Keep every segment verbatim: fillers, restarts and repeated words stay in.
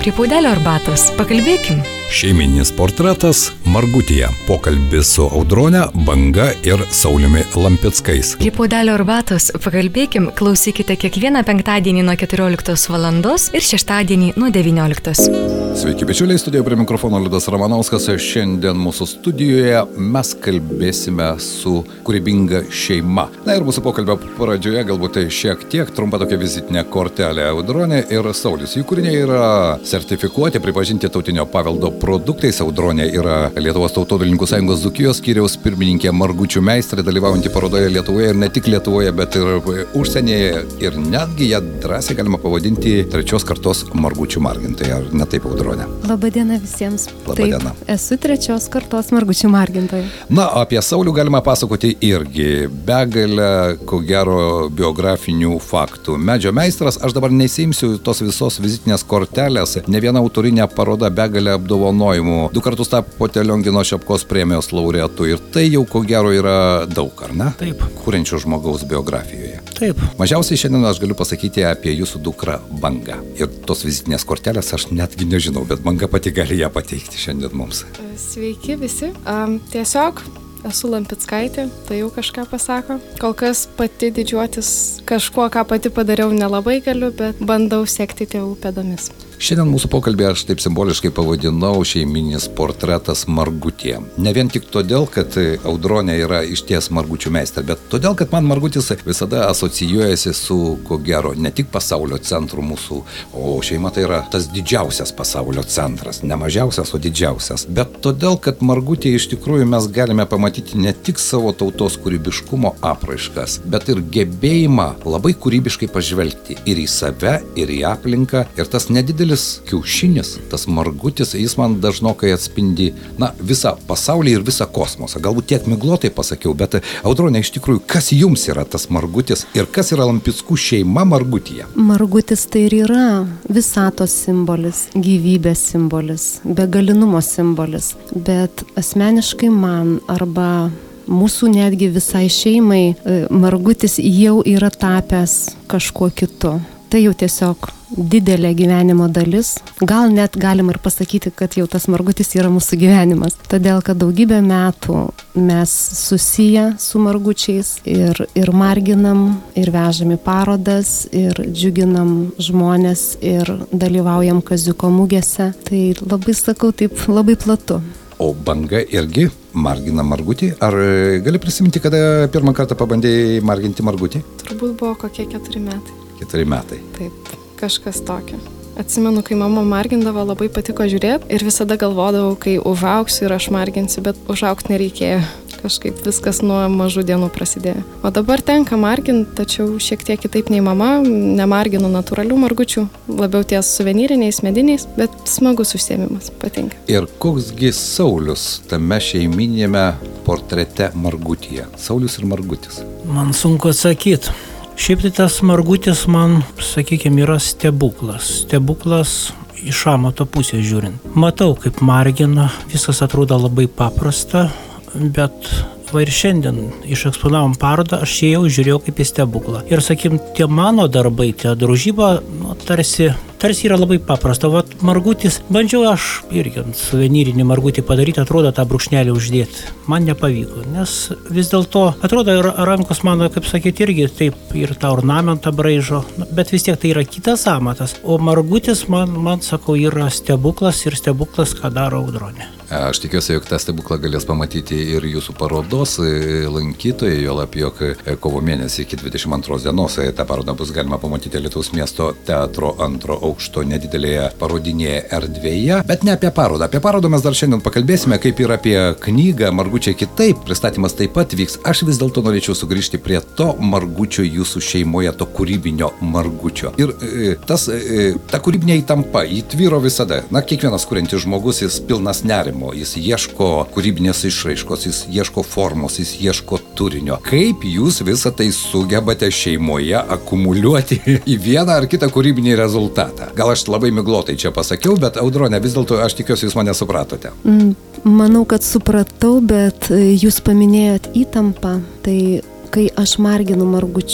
Prie puodelio arbatos pakalbėkim. Šeimininis portretas Margutyje. Pokalbis su Audrone, Banga ir Sauliumi Lampickais. Prie puodelio arbatos pakalbėkim. Klausykite kiekvieną penktadienį nuo keturioliktos valandos ir šeštadienį nuo devynioliktos. Sveiki, bičiuliai, studijoje prie mikrofono Liudas Ramanauskas. Šiandien mūsų studijoje mes kalbėsime su kūrybinga šeima. Na ir mūsų pokalbio pradžioje galbūt tai šiek tiek trumpa tokia vizitinė kortelė. Audronė ir Saulis. Jų kūriniai yra sertifikuoti, pripažinti tautinio paveldo produktais. Audronė yra Lietuvos Tautodailininkų sąjungos Dzūkijos skyriaus pirmininkė, margučių meistrė, dalyvaujanti parodoje Lietuvoje ir ne tik Lietuvoje, bet ir užsienyje. Ir netgi ją drąsiai galima pavadinti trečios kartos margučių margintoja. Ar ne taip, Audronė? Labadiena visiems. Labadiena. Taip, esu trečios kartos margučių margintoja. Na, apie Saulių galima pasakoti irgi. Begalę, ko gero, biografinių faktų. Medžio meistras, aš dabar neįsiimsiu tos visos vizitinės kortelės. Ne viena autorinė paroda, begalė apdovanojimų. Du kartus tapote Liongino Šepkos premijos laureatu. Ir tai jau, ko gero, yra daug, ar ne? Taip. Kuriančio žmogaus biografijoje. Taip. Mažiausiai šiandien aš galiu pasakyti apie jūsų dukrą Bangą. Ir tos vizitinės kortelės aš netgi nežinau, bet Banga pati gali ją pateikti šiandien mums. Sveiki visi. Um, tiesiog esu Lampickaitė, tai jau kažką pasako. Kol kas pati didžiuotis kažkuo, ką pati padariau, nelabai galiu, bet bandau sekti tėvų pėdomis. Šiandien mūsų pokalbį aš taip simboliškai pavadinau šeiminis portretas Margutyje. Ne vien tik todėl, kad Audronė yra išties margučių meistrė, bet todėl, kad man Margutis visada asocijuojasi su, ko gero, ne tik pasaulio centru mūsų, o šeima tai yra tas didžiausias pasaulio centras, ne mažiausias, o didžiausias. Bet todėl, kad Margutyje iš tikrųjų mes galime pamatyti ne tik savo tautos kūrybiškumo apraiškas, bet ir gebėjimą labai kūrybiškai pažvelgti ir į save, ir į aplinką. Ir tas nedidelis kiaušinis, tas margutis, jis man dažnokai atspindi, na, visą pasaulį ir visą kosmosą. Galbūt tiek miglotai pasakiau, bet Audronė, iš tikrųjų, kas jums yra tas margutis ir kas yra Lampickų šeima Margutyje? Margutis tai ir yra visatos simbolis, gyvybės simbolis, begalinumo simbolis. Bet asmeniškai man arba mūsų netgi visai šeimai margutis jau yra tapęs kažkuo kitu. Tai jau tiesiog didelė gyvenimo dalis. Gal net galima ir pasakyti, kad jau tas margutis yra mūsų gyvenimas. Todėl, kad daugybę metų mes susiję su margučiais ir, ir marginam, ir vežam į parodas, ir džiuginam žmonės, ir dalyvaujam kaziuko mugėse. Tai labai sakau, taip labai platu. O Banga irgi margina margutį? Ar gali prisiminti, kada pirmą kartą pabandėjai marginti margutį? Turbūt buvo kokie keturi metai. Keturi metai. Taip, kažkas tokio. Atsimenu, kai mama margindavo, labai patiko žiūrėti ir visada galvodavau, kai užaugsiu ir aš marginsiu, bet užaugti nereikėjo. Kažkaip viskas nuo mažų dienų prasidėjo. O dabar tenka marginti, tačiau šiek tiek kitaip nei mama, nemarginu natūralių margučių, labiau ties suvenyriniais, mediniais, bet smagus užsiėmimas, patinka. Ir koksgi Saulius tame šeiminėme portrete Margutyje? Saulius ir Margutis. Man sunku atsakyti. Šiaip tai tas margutis man, sakykime, yra stebuklas. Stebuklas iš amato pusės žiūrint. Matau, kaip margina, viskas atrodo labai paprasta, bet va ir šiandien išeksponavom parodą, aš ėjau, žiūrėjau kaip į stebuklą. Ir, sakykim, tie mano darbai, tie drožyba, nu, tarsi, tarsi yra labai paprasta. Vat margutis, bandžiau aš irgi suvenyrinį margutį padaryti, atrodo tą brūkšnelį uždėti. Man nepavyko, nes vis dėlto, atrodo, rankos mano, kaip sakyti, irgi taip ir tą ornamentą braižo, bet vis tiek tai yra kitas amatas. O margutis, man, man sakau, yra stebuklas ir stebuklas, ką daro Audronė. Aš tikiuosi, jog tą stebuklą galės pamatyti ir jūsų parodos lankytojai, juolab, jog kovo mėnesį iki dvidešimt antros dienos tą parodą bus galima pamatyti Lietuvos miesto teatro antro aukšto nedidelėje parodinėje erdvėje. Bet ne apie parodą. Apie parodą mes dar šiandien pakalbėsime, kaip ir apie knygą Margučiai kitaip. Pristatymas taip pat vyks. Aš vis dėlto norėčiau sugrįžti prie to margučio jūsų šeimoje, to kūrybinio margučio. Ir e, tas, e, ta kūrybinė įtampa įtvyro visada. Na, kiekvienas kuriantis žmogus, jis pilnas nerimo. Jis ieško kūrybinės išraiškos, jis ieško formos, jis ieško turinio. Kaip jūs visą tai sugebate šeimoje akumuliuoti į vieną ar kitą kūrybinį rezultatą? Gal aš labai miglotai čia pasakiau, bet Audronė, vis dėlto aš tikiuosi, jūs mane supratote. Manau, kad supratau, bet jūs paminėjot įtampą. Tai kai aš marginu margučius,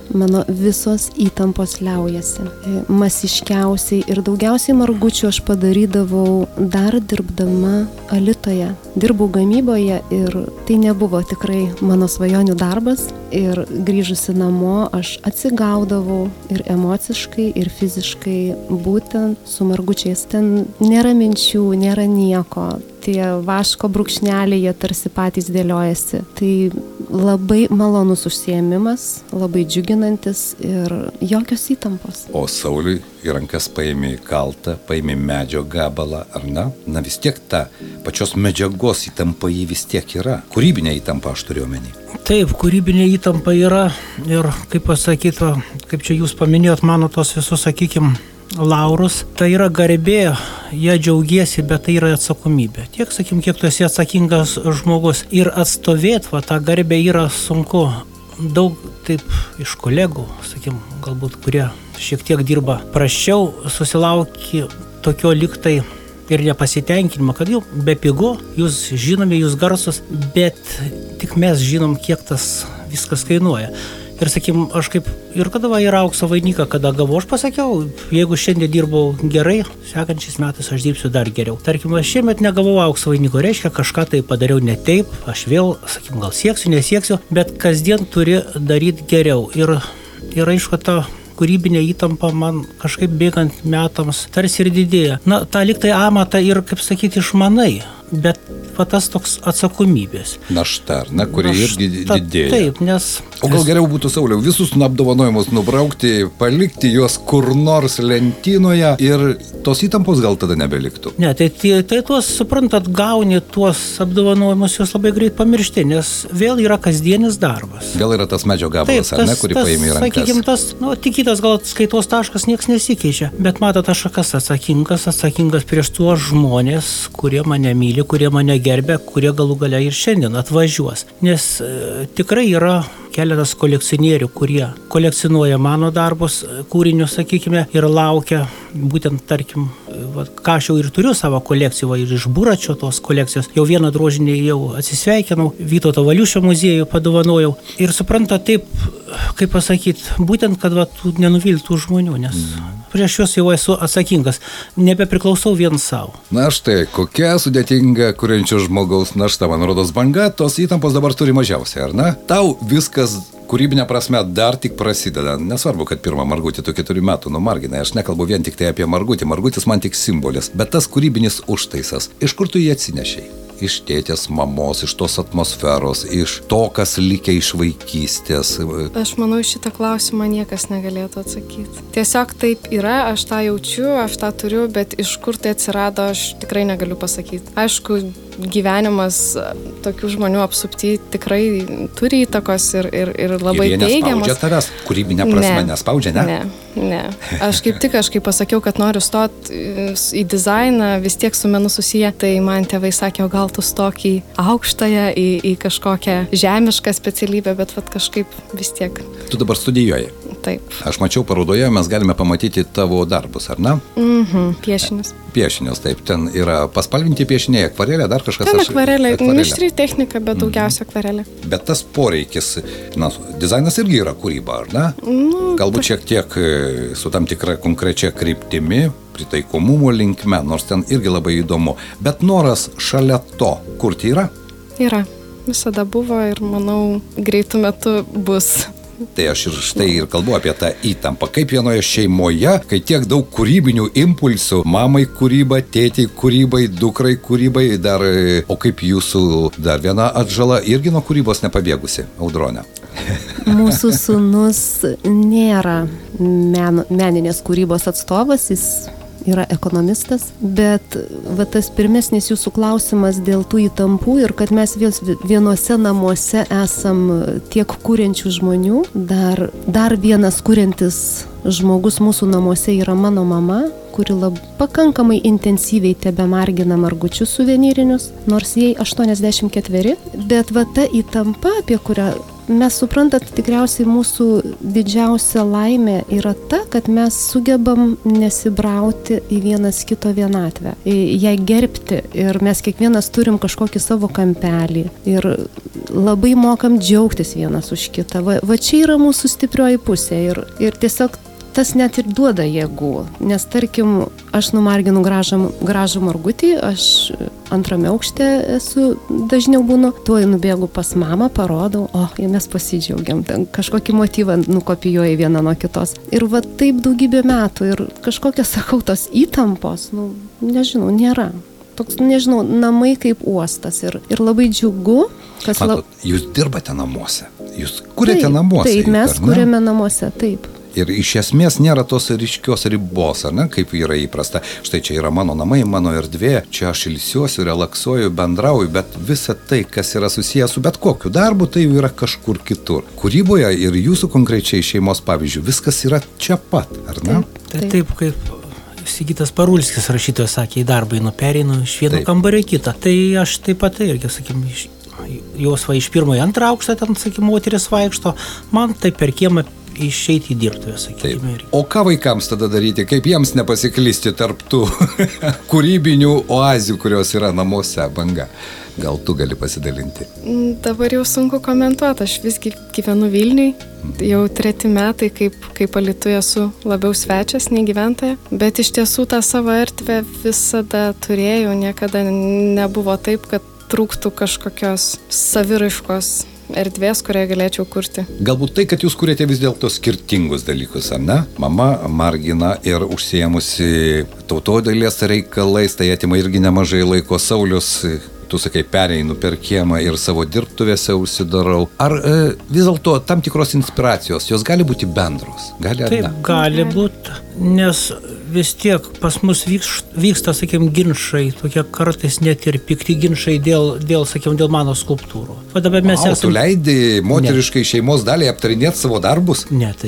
mano visos įtampos liaujasi. Masiškiausiai ir daugiausiai margučių aš padarydavau dar dirbdama Alytuje. Dirbau gamyboje ir tai nebuvo tikrai mano svajonių darbas. Ir grįžusi namo aš atsigaudavau ir emociškai, ir fiziškai būtent su margučiais. Ten nėra minčių, nėra nieko. Tie vaško brūkšneliai, jie tarsi patys dėliojasi. Tai labai malonus užsiėmimas, labai džiuginantis ir jokios įtampos. O Sauliui į rankas paėmė kaltą, paėmė medžio gabalą, ar ne? Na vis tiek ta pačios medžiagos įtampa jį vis tiek yra. Kūrybinė įtampa aš turiu omeny. Taip, kūrybinė įtampa yra ir, kaip pasakyta, kaip čia jūs paminėjot, mano tos visus, sakykim, laurus, tai yra garbė, jie džiaugiesi, bet tai yra atsakomybė. Tiek, sakykim, kiek tu esi atsakingas žmogus ir atstovėt, va, tą garbę yra sunku. Daug taip iš kolegų, sakykim, galbūt, kurie šiek tiek dirba prasčiau, susilaukia tokio liktai ir nepasitenkinimo, kad jau be pigu, jūs žinomi, jūs garsus, bet tik mes žinom, kiek tas viskas kainuoja. Ir sakykim, aš kaip ir kada va yra aukso vainiką, kada gavau, aš pasakiau, jeigu šiandien dirbau gerai, sekančiais metais aš dirbsiu dar geriau. Tarkim, aš šiemet negavau aukso vainiko, reiškia, kažką tai padariau ne taip, aš vėl, sakykim, gal sieksiu, nesieksiu, bet kasdien turi daryti geriau. Ir, ir aišku, ta kūrybinė įtampa man kažkaip bėgant metams tarsi ir didėja. Na, tą liktai amatą ir, kaip sakyti, išmanai, bet va tas toks atsakomybės. Našta, na, kuri irgi didėja. Taip, nes... O gal geriau būtų, Sauliau, visus apdovanojimus nubraukti, palikti juos kur nors lentynoje ir tos įtampos gal tada nebeliktų? Ne, tai, tai, tai tuos, suprantat, gauni tuos apdovanojimus, juos labai greit pamiršti, nes vėl yra kasdienis darbas. Gal yra tas medžio gabalas, taip, ar ne, kurį paėmė į rankas? Sakykim, tas, nu, tik kitas gal skaitos taškas nieks nesikeičia, bet matot, aš kas atsakingas, atsakingas prieš tuos žmonės, kurie mane myli, kurie mane gerbė, kurie galų gale ir šiandien atvažiuos. Nes e, tikrai yra keletas kolekcionierių, kurie kolekcionuoja mano darbus, kūrinius, sakykime, ir laukia būtent, tarkim, va, ką aš jau ir turiu savo kolekcijų, va, ir iš Buračio tos kolekcijos. Jau vieną drožinį jau atsisveikinau, Vytauto Valiušio muziejų padovanojau. Ir supranta taip, kaip pasakyti, būtent, kad va, nenuviltų žmonių, nes prieš juos jau esu atsakingas, nebepriklausau vien savo. Na štai, kokia sudėtinga kuriančio žmogaus našta, man rodos, banga, tos įtampos dabar turi mažiausiai, ar ne? Tau viskas kūrybinė prasme dar tik prasideda. Nesvarbu, kad pirmą margutį tu keturių metų numarginai. Aš nekalbu vien tik tai apie margutį. Margutis man tik simbolis. Bet tas kūrybinis užtaisas, iš kur tu jį atsinešiai? Iš tėtės, mamos, iš tos atmosferos, iš to, kas likę iš vaikystės. Aš manau, šitą klausimą niekas negalėtų atsakyti. Tiesiog taip yra, aš tą jaučiu, aš tą turiu, bet iš kur tai atsirado, aš tikrai negaliu pasakyti. Aišku, gyvenimas tokių žmonių apsupty tikrai turi įtakos ir, ir, ir labai teigiamas. Ir jie nespaudžia tavęs, kūrybinė prasme ne, nespaudžia, ne? Ne, ne. Aš kaip tik, aš kaip pasakiau, kad noriu stoti į dizainą, vis tiek su menu susiję, tai man tėvai sakė, o gal tu stok į aukštąją, į, į kažkokią žemišką specialybę, bet vat kažkaip vis tiek. Tu dabar studijuoji? Taip. Aš mačiau parodoje, mes galime pamatyti tavo darbus, ar ne? Mhm, piešinius. Piešinius, taip. Ten yra paspalvinti piešiniai, akvarelė, dar kažkas. Ten akvarelė, mišri technika, bet daugiausia akvarelė. Bet tas poreikis, na, dizainas irgi yra kūryba, ar ne? Nu, Galbūt šiek tiek su tam tikra konkrečia kryptimi, pritaikomumo linkme, nors ten irgi labai įdomu. Bet noras šalia to kurti yra? Yra. Visada buvo ir manau greitų metų bus. Tai aš ir štai ir kalbu apie tą įtampą. Kaip vienoje šeimoje, kai tiek daug kūrybinių impulsų, mamai kūryba, tėtei kūrybai, dukrai kūrybai, dar, o kaip jūsų dar viena atžala irgi nuo kūrybos nepabėgusi, Audronė. Mūsų sūnus nėra men, meninės kūrybos atstovas, jis yra ekonomistas, bet va, tas pirmesnis jūsų klausimas dėl tų įtampų ir kad mes vienose namuose esam tiek kuriančių žmonių, dar, dar vienas kuriantis žmogus mūsų namuose yra mano mama, kuri lab, pakankamai intensyviai tebemargina margučius suvenyrinius, nors jai aštuoniasdešimt ketveri, bet va ta įtampa, apie kurią mes suprantat, tikriausiai mūsų didžiausia laimė yra ta, kad mes sugebam nesibrauti į vienas kito vienatvę, ją gerbti ir mes kiekvienas turim kažkokį savo kampelį ir labai mokam džiaugtis vienas už kitą. Va, va čia yra mūsų stiprioji pusė ir, ir tiesiog tas net ir duoda jėgų, nes tarkim, aš numarginu gražą, gražų margutį, aš antrame aukšte esu, dažniau būnu, tuoj nubėgu pas mamą, parodau, o, ir mes pasidžiaugiam, ten kažkokį motyvą nukopijuoja vieną nuo kitos. Ir va taip daugybė metų ir kažkokios, sakau, tos įtampos, nu, nežinau, nėra. Toks, nežinau, namai kaip uostas ir, ir labai džiugu. Kas Matot, lab... jūs dirbate namuose, jūs kuriate taip, namuose. Taip, mes kuriame namuose, taip. Ir iš esmės nėra tos ryškios ribos, ar ne, kaip yra įprasta. Štai čia yra mano namai, mano erdvė, čia aš ilsiuosiu, relaksuoju, bendrauju, bet visa tai, kas yra susijęs su bet kokiu darbu, tai jau yra kažkur kitur. Kūryboje ir jūsų konkrečiai šeimos pavyzdžių, viskas yra čia pat, ar ne? Taip, taip, taip kaip Sigitas Parulskis rašytojas sakė, į darbą einu, pereinu iš vieno taip. Kambario į kitą. Tai aš taip pat irgi, sakykim, jos va iš pirmo į antrą aukštą, ten, sakykim, moteris vaikšto, man tai per kiemą išeiti į dirbtuvę, sakykime. O ką vaikams tada daryti, kaip jiems nepasiklysti tarp tų kūrybinių oazių, kurios yra namuose, Banga? Gal tu gali pasidalinti? Dabar jau sunku komentuoti, aš visgi gyvenu Vilniui, jau treti metai, kaip, kaip Alytuje esu labiau svečias nei gyventoja, bet iš tiesų tą savo erdvę visada turėjau, niekada nebuvo taip, kad trūktų kažkokios saviraiškos erdvės, kurioje galėčiau kurti. Galbūt tai, kad jūs kuriate vis dėlto skirtingus dalykus, ar ne? Mama margina ir užsiėmusi tautodailės reikalais, tai atima irgi nemažai laiko. Saulius, tu sakai, pereinu per kiemą ir savo dirbtuvėse užsidarau. Ar e, vis dėlto tam tikros inspiracijos, jos gali būti bendros? Gali, ar ne? Taip, gali būti, nes vis tiek pas mus vyks, vyksta, sakykime, ginčai, tokie kartais net ir pikti ginčai dėl, dėl sakykime, dėl mano skulptūrų. O dabar mes wow, esame... Tu leidi moteriškai ne. Šeimos daliai aptarinėti savo darbus? Ne, tai...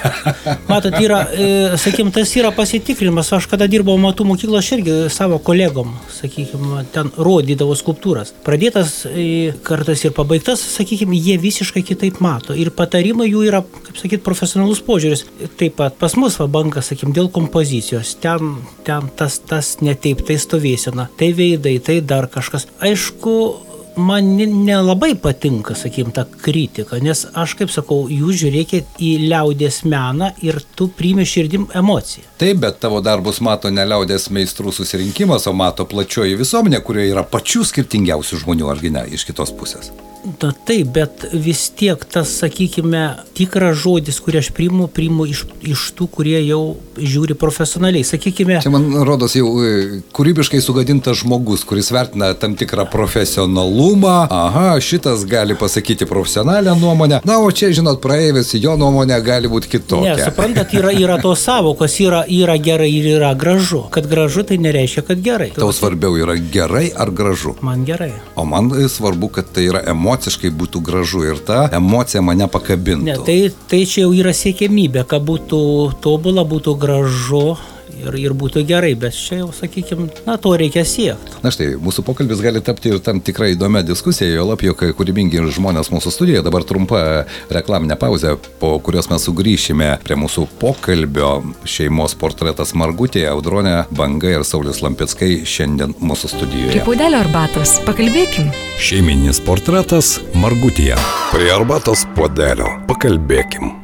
Matot, yra, e, sakykime, tas yra pasitikrinimas. Aš kada dirbau amatų mokyklą, aš irgi savo kolegom, sakykime, ten rodydavau skulptūras. Pradėtas e, kartais ir pabaigtas, sakykime, jie visiškai kitaip mato. Ir patarimai jų yra, kaip sakyti, profesionalus požiūris. Taip pat pas mus va Banga, sakykime, dėl kompozicijos. Ten, ten tas, tas ne taip, tai stovėsena, tai veidai, tai dar kažkas. Aišku, man nelabai patinka, sakykim, ta kritika, nes aš, kaip sakau, jūs žiūrėkit į liaudės meną ir tu priimi širdim emociją. Taip, bet tavo darbus mato ne liaudės meistrų susirinkimas, o mato plačioji visuomenė, kurioje yra pačių skirtingiausių žmonių, argi ne, iš kitos pusės. Na, taip, bet vis tiek tas, sakykime, tikras žodis, kurį aš priimu, priimu iš, iš tų, kurie jau žiūri profesionaliai. Sakykime... Čia man rodos jau kūrybiškai sugadintas žmogus, kuris vertina tam tikrą profesionalumą. Aha, šitas gali pasakyti profesionalią nuomonę. Na, o čia, žinot, praeivis, jo nuomonė gali būti kitokia. Ne, suprantat, yra, yra tos savokos, yra, yra gerai ir yra gražu. Kad gražu, tai nereiškia, kad gerai. Tau svarbiau yra gerai ar gražu? Man gerai. O man svarbu, kad tai yra emocija. Emociškai būtų gražu ir ta emocija mane pakabintų. Ne, tai, tai čia jau yra siekiamybė, kad būtų tobula, būtų gražu ir, ir būtų gerai, bet čia jau, sakykime, na, to reikia siekti. Na štai, mūsų pokalbis gali tapti ir tam tikrai įdomia diskusija, jo lab, jog kūrybingi žmonės mūsų studijoje. Dabar trumpa reklaminė pauzė, po kurios mes sugrįšime prie mūsų pokalbio. Šeimos portretas Margutėje, Audronė Banga ir Saulius Lampickai šiandien mūsų studijoje. Prie puodelio arbatos pakalbėkim. Šeiminis portretas Margutėje. Prie arbatos puodelio pakalbėkim.